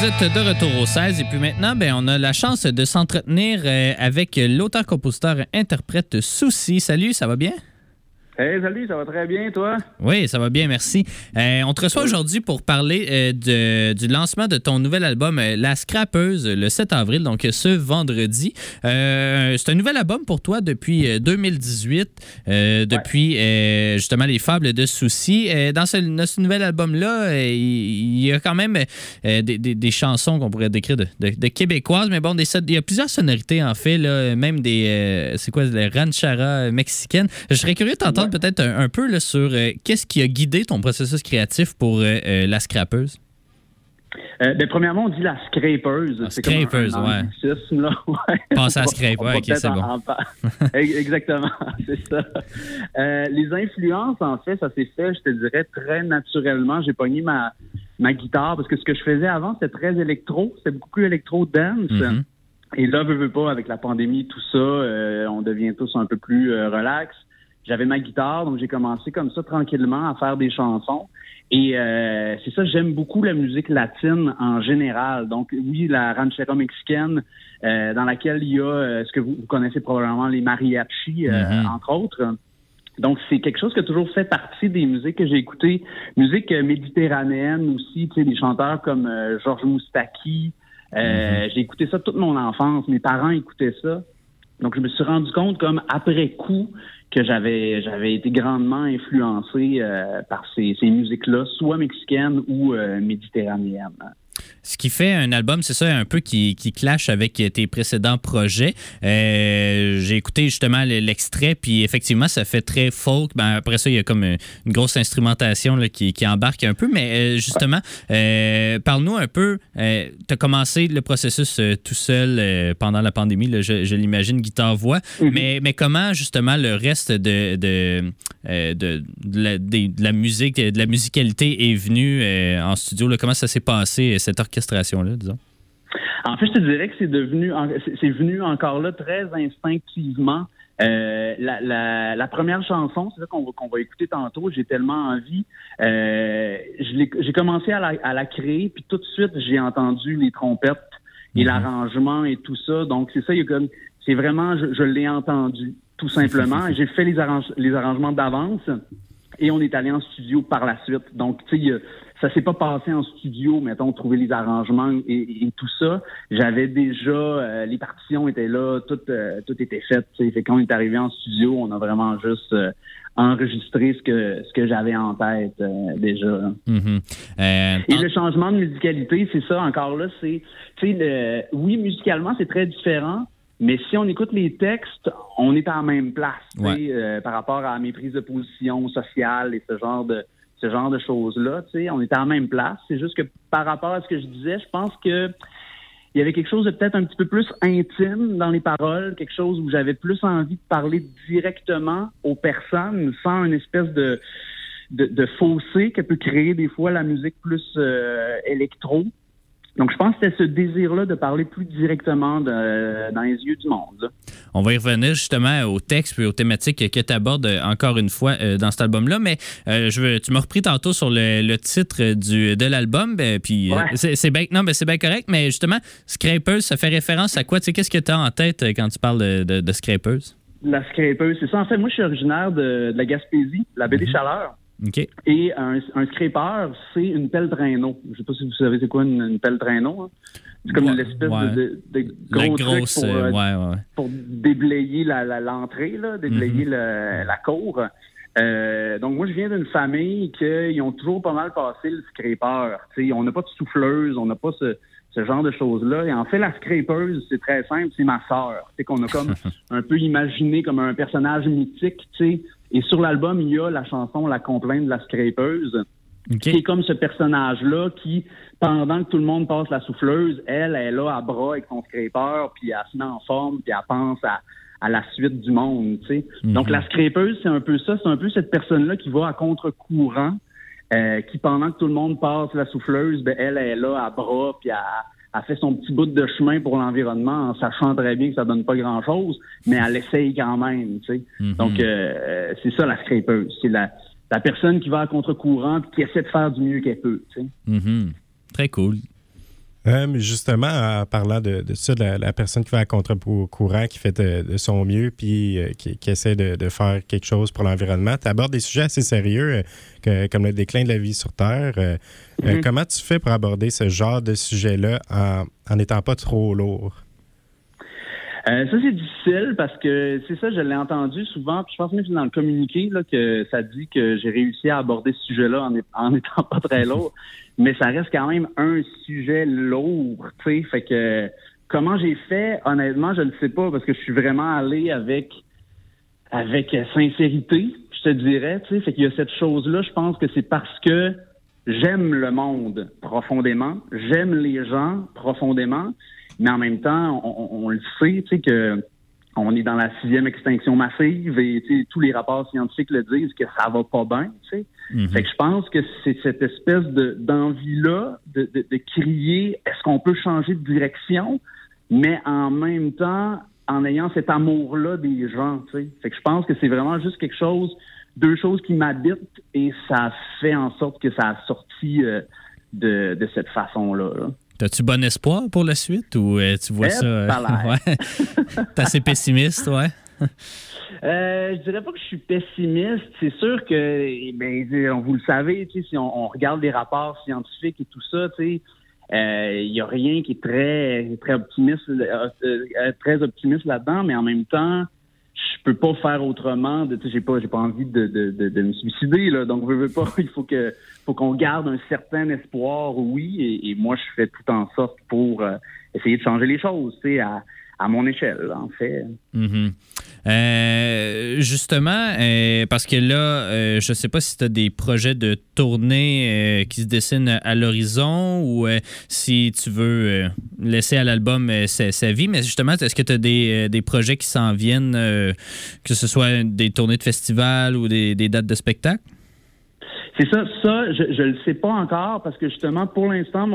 Vous êtes de retour au 16 et puis maintenant, on a la chance de s'entretenir avec l'auteur-compositeur-interprète Souci. Salut, ça va bien? Hey, salut, ça va très bien, toi? Oui, ça va bien, merci. On te reçoit aujourd'hui pour parler du lancement de ton nouvel album, La Scrapeuse, le 7 avril, donc ce vendredi. C'est un nouvel album pour toi depuis 2018, depuis justement Les Fables de Souci. Dans ce nouvel album-là, il y a quand même des chansons qu'on pourrait décrire de québécoises, mais bon, il y a plusieurs sonorités en fait, là, même des rancheras mexicaines. Je serais curieux de t'entendre peut-être un peu là, sur qu'est-ce qui a guidé ton processus créatif pour La Scrapeuse? Premièrement, on dit La Scrapeuse. La Scrapeuse, oui. Passe à la scrape, OK, c'est bon. Exactement, c'est ça. Les influences, en fait, ça s'est fait, je te dirais, très naturellement. J'ai pogné ma guitare, parce que ce que je faisais avant, c'était très électro. C'était beaucoup plus électro-dance. Mm-hmm. Et là, veux pas, avec la pandémie, tout ça, on devient tous un peu plus relax. J'avais ma guitare, donc j'ai commencé comme ça tranquillement à faire des chansons. Et c'est ça, j'aime beaucoup la musique latine en général. Donc oui, la ranchera mexicaine, dans laquelle il y a ce que vous connaissez probablement, les mariachis, entre autres. Donc c'est quelque chose qui a toujours fait partie des musiques que j'ai écoutées. Musique méditerranéenne aussi, tu sais, des chanteurs comme Georges Moustaki. J'ai écouté ça toute mon enfance. Mes parents écoutaient ça. Donc je me suis rendu compte comme après coup que j'avais été grandement influencé par ces musiques-là, soit mexicaines ou méditerranéennes. Ce qui fait un album, c'est ça, un peu qui clash avec tes précédents projets. J'ai écouté justement l'extrait, puis effectivement, ça fait très folk. Après ça, il y a comme une grosse instrumentation là, qui embarque un peu. Mais justement, parle-nous un peu. Tu as commencé le processus tout seul pendant la pandémie, là, je l'imagine, guitare-voix. Mm-hmm. Mais comment, justement, le reste de la musique, de la musicalité est venu en studio? Là, comment ça s'est passé, cette orchestration-là, disons? En fait, je te dirais que c'est venu encore là très instinctivement. La première chanson, c'est ça qu'on va écouter tantôt, j'ai tellement envie. J'ai commencé à la créer, puis tout de suite, j'ai entendu les trompettes et l'arrangement et tout ça. Donc, c'est ça, c'est vraiment, je l'ai entendu, tout simplement. J'ai fait les arrangements d'avance et on est allé en studio par la suite. Donc, tu sais, ça s'est pas passé en studio, mettons, trouver les arrangements et tout ça. J'avais déjà, les partitions étaient là, tout était fait. T'sais. Fait quand on est arrivé en studio, on a vraiment juste enregistré ce que j'avais en tête déjà. Mm-hmm. Et le changement de musicalité, c'est ça, encore là, c'est, tu sais, oui, musicalement, c'est très différent. Mais si on écoute les textes, on est à la même place, par rapport à mes prises de position sociales et ce genre de choses-là, tu sais, on est à la même place. C'est juste que par rapport à ce que je disais, je pense que il y avait quelque chose de peut-être un petit peu plus intime dans les paroles, quelque chose où j'avais plus envie de parler directement aux personnes sans une espèce de fossé que peut créer des fois la musique plus électro. Donc, je pense que c'était ce désir-là de parler plus directement dans les yeux du monde. Là. On va y revenir justement au texte et aux thématiques que tu abordes encore une fois dans cet album-là, mais tu m'as repris tantôt sur le titre de l'album, puis c'est bien correct, mais justement, Scrapeuse, ça fait référence à quoi? Tu sais, qu'est-ce que tu as en tête quand tu parles de Scrapeuse? La Scrapeuse, c'est ça. En fait, moi, je suis originaire de la Gaspésie, de la baie des Chaleurs. Okay. Et un scraper, c'est une pelle traîneau. Je ne sais pas si vous savez c'est quoi une pelle traîneau. Hein? C'est comme l'espèce de gros truc pour déblayer l'entrée, là, déblayer la cour. Donc moi, je viens d'une famille qui ont toujours pas mal passé le scraper. T'sais, on n'a pas de souffleuse, on n'a pas ce genre de choses-là. Et en fait, la scrapeuse, c'est très simple, c'est ma sœur. C'est qu'on a comme un peu imaginé comme un personnage mythique, tu sais. Et sur l'album, il y a la chanson La complainte de la scrapeuse, qui est comme ce personnage-là qui, pendant que tout le monde passe la souffleuse, elle est là à bras avec son scraper, puis elle se met en forme, puis elle pense à la suite du monde, tu sais. Donc la scrapeuse, c'est un peu ça, c'est un peu cette personne-là qui va à contre-courant, qui, pendant que tout le monde passe la souffleuse, elle est là à bras, puis elle fait son petit bout de chemin pour l'environnement en sachant très bien que ça donne pas grand-chose, mais elle essaye quand même, tu sais. Donc, c'est ça la scrapeuse. C'est la personne qui va à contre-courant et qui essaie de faire du mieux qu'elle peut, tu sais. Très cool. Mais justement, en parlant de ça, de la personne qui fait à contre-courant, qui fait de son mieux, puis qui essaie de faire quelque chose pour l'environnement, tu abordes des sujets assez sérieux, comme le déclin de la vie sur Terre. Comment tu fais pour aborder ce genre de sujet-là en n'étant pas trop lourd? Ça, c'est difficile parce que c'est ça, je l'ai entendu souvent, puis je pense même que c'est dans le communiqué là, que ça dit que j'ai réussi à aborder ce sujet-là en étant pas très lourd, mais ça reste quand même un sujet lourd, tu sais, fait que comment j'ai fait, honnêtement, je ne sais pas, parce que je suis vraiment allé avec sincérité, je te dirais, tu sais, fait qu'il y a cette chose-là, je pense que c'est parce que j'aime le monde profondément, j'aime les gens profondément, mais en même temps, on le sait, tu sais, que on est dans la 6e extinction massive et tu sais, tous les rapports scientifiques le disent que ça va pas bien, tu sais. Fait que je pense que c'est cette espèce d'envie-là de crier, est-ce qu'on peut changer de direction, mais en même temps, en ayant cet amour-là des gens, tu sais. Fait que je pense que c'est vraiment juste deux choses qui m'habitent et ça fait en sorte que ça a sorti de cette façon-là, là. As-tu bon espoir pour la suite ou tu vois ça? Ouais. T'es assez pessimiste, ouais? Je dirais pas que je suis pessimiste. C'est sûr que, vous le savez, si on regarde les rapports scientifiques et tout ça, il y a rien qui est très optimiste là-dedans, mais en même temps, je peux pas faire autrement. J'ai pas envie de me suicider là. Donc veux pas. Il faut qu'on garde un certain espoir, oui. Et moi, je fais tout en sorte pour essayer de changer les choses, à mon échelle, en fait. Justement, parce que là, je sais pas si tu as des projets de tournée qui se dessinent à l'horizon ou si tu veux laisser à l'album sa vie, mais justement, est-ce que tu as des projets qui s'en viennent, que ce soit des tournées de festival ou des dates de spectacle? C'est ça, je le sais pas encore parce que justement, pour l'instant,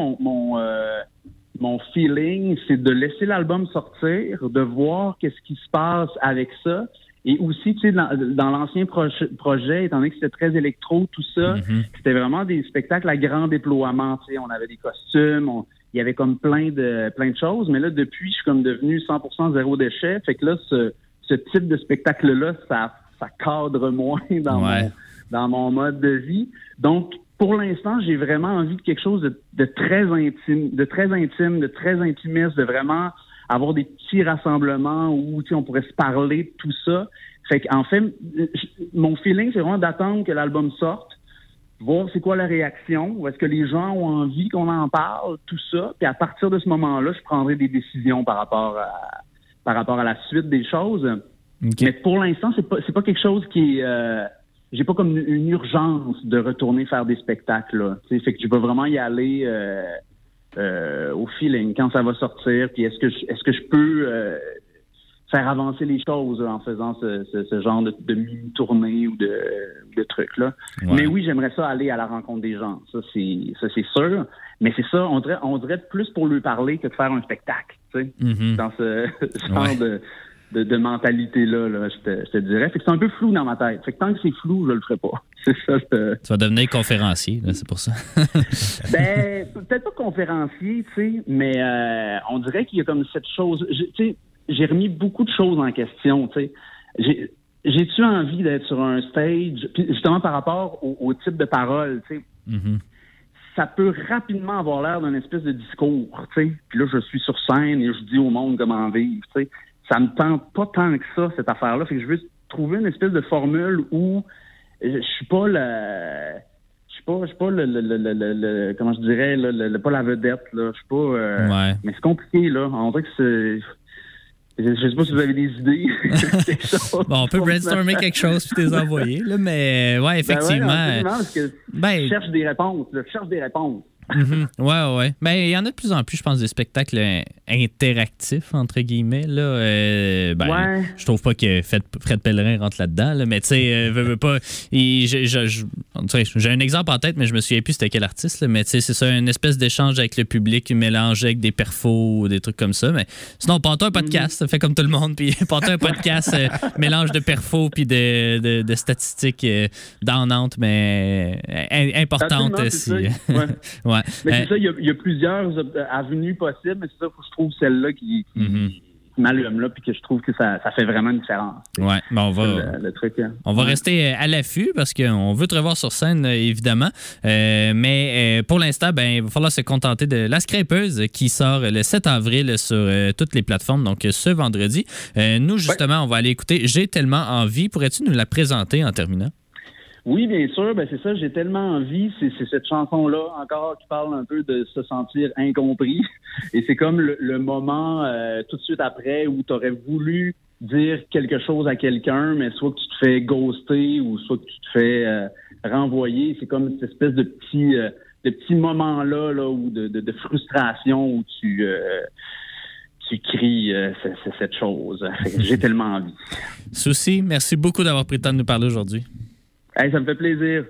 mon feeling, c'est de laisser l'album sortir, de voir qu'est-ce qui se passe avec ça. Et aussi, tu sais, dans l'ancien projet, étant donné que c'était très électro, tout ça, c'était vraiment des spectacles à grand déploiement. Tu sais, on avait des costumes, il y avait comme plein de choses. Mais là, depuis, je suis comme devenu 100% zéro déchet. Fait que là, ce type de spectacle-là, ça cadre moins dans mon mode de vie. Donc, pour l'instant, j'ai vraiment envie de quelque chose de très intime, de très intimiste, de vraiment avoir des petits rassemblements où on pourrait se parler de tout ça. Fait qu'en fait, mon feeling, c'est vraiment d'attendre que l'album sorte, voir c'est quoi la réaction, ou est-ce que les gens ont envie qu'on en parle, tout ça. Puis à partir de ce moment-là, je prendrai des décisions par rapport à la suite des choses. Okay. Mais pour l'instant, c'est pas quelque chose qui est... j'ai pas comme une urgence de retourner faire des spectacles, là. Fait que je vais vraiment y aller au feeling, quand ça va sortir, puis est-ce que je peux faire avancer les choses en faisant ce genre de mini-tournée ou de trucs, là. Ouais. Mais oui, j'aimerais ça aller à la rencontre des gens. Ça, c'est sûr. Mais c'est ça, on dirait plus pour lui parler que de faire un spectacle, tu sais, dans ce genre de mentalité-là, là, je te dirais. Fait que c'est un peu flou dans ma tête. Fait que tant que c'est flou, je le ferai pas. C'est ça. Tu vas devenir conférencier, là, c'est pour ça. Peut-être pas conférencier, tu sais, mais on dirait qu'il y a comme cette chose... Tu sais, j'ai remis beaucoup de choses en question, tu sais. J'ai-tu envie d'être sur un stage, puis justement par rapport au type de parole, tu sais, ça peut rapidement avoir l'air d'un espèce de discours, tu sais. Puis là, je suis sur scène et je dis au monde comment vivre, tu sais. Ça me tente pas tant que ça, cette affaire-là. Fait que je veux trouver une espèce de formule où je suis pas comment je dirais, pas la vedette, là. Je suis pas, mais c'est compliqué, là. On dirait que je sais pas si vous avez des idées. Bon, on peut brainstormer quelque chose puis les envoyer, là, mais ouais, effectivement. Parce que je cherche des réponses, là. Je cherche des réponses. Ouais. Ben, il y en a de plus en plus, je pense, des spectacles interactif, entre guillemets. Là, je trouve pas que Fred Pellerin rentre là-dedans, là, mais tu sais, veux pas. J'ai un exemple en tête, mais je me souviens plus c'était quel artiste, là, mais tu sais, c'est ça, une espèce d'échange avec le public, mélangé avec des perfos ou des trucs comme ça. Mais sinon, Pantin un podcast, fait comme tout le monde, puis Pantin un podcast, mélange de perfos puis de statistiques donnantes, mais importantes aussi. Ouais. Ouais. Mais c'est ça, il y a plusieurs avenues possibles, mais c'est ça, faut que je trouve celle-là qui m'allume là, puis que je trouve que ça fait vraiment une différence. Ouais, mais on va rester à l'affût parce qu'on veut te revoir sur scène, évidemment. Mais pour l'instant, il va falloir se contenter de La Scrapeuse qui sort le 7 avril sur toutes les plateformes, donc ce vendredi. Nous, justement, on va aller écouter J'ai tellement envie. Pourrais-tu nous la présenter en terminant? Oui, bien sûr. C'est ça, J'ai tellement envie. C'est cette chanson-là, encore, qui parle un peu de se sentir incompris. Et c'est comme le moment tout de suite après où tu aurais voulu dire quelque chose à quelqu'un, mais soit que tu te fais ghoster ou soit que tu te fais renvoyer. C'est comme cette espèce de petits moments-là là, où de frustration où tu cries cette chose. J'ai tellement envie. Souci, merci beaucoup d'avoir pris le temps de nous parler aujourd'hui. Hey, ça me fait plaisir.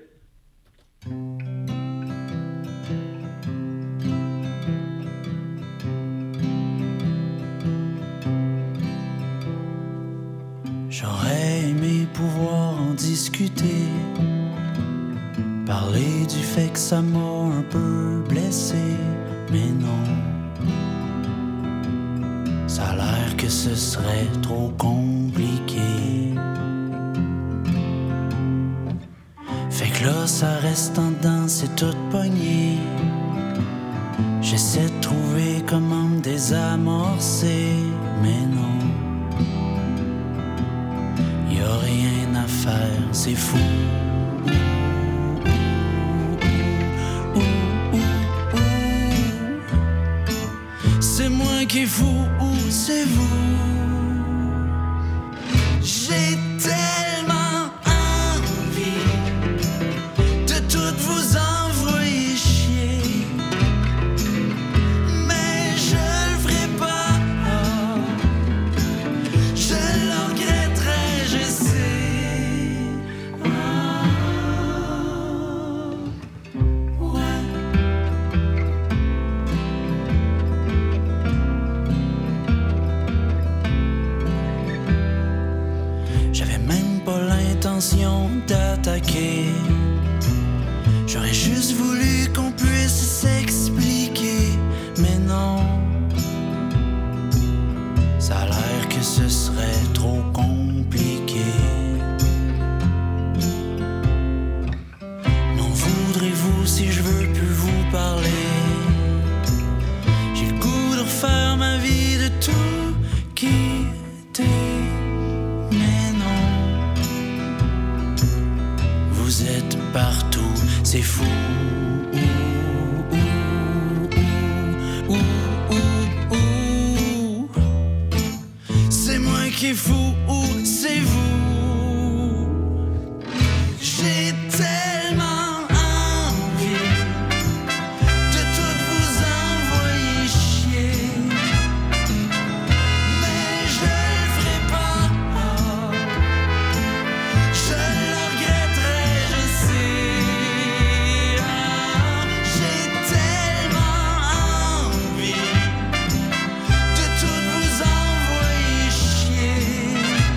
J'aurais aimé pouvoir en discuter, parler du fait que ça m'a un peu blessé, mais non. Ça a l'air que ce serait trop compliqué. Fait que là, ça reste en dedans, c'est tout pogné. J'essaie de trouver comment me désamorcer, mais non. Y'a rien à faire, c'est fou. C'est moi qui est fou ou c'est vous? J'ai tellement envie de tout vous envoyer chier, mais je le ferai pas. Je le regretterai, je sais. Ouais. J'avais même pas l'intention d'attaquer. J'aurais juste voulu qu'on puisse s'expliquer, mais non. Ça a l'air que ce serait trop compliqué. M'en voudrez-vous si je veux plus vous parler? J'ai le goût de refaire ma vie, de tout quitter, mais non. Vous êtes partout, c'est fou. C'est moi qui est fou ou c'est vous? J'ai tellement envie de tout vous envoyer chier, mais je le ferai pas. Je le regretterai, je sais. J'ai tellement envie de tout vous envoyer chier,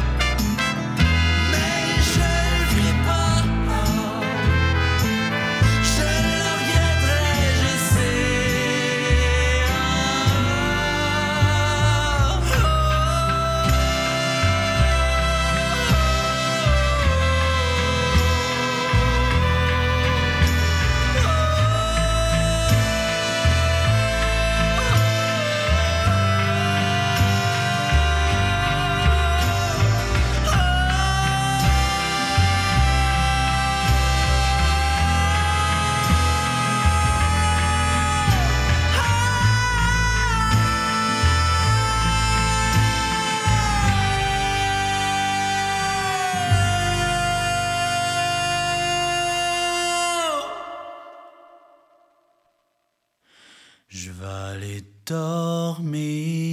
dormir.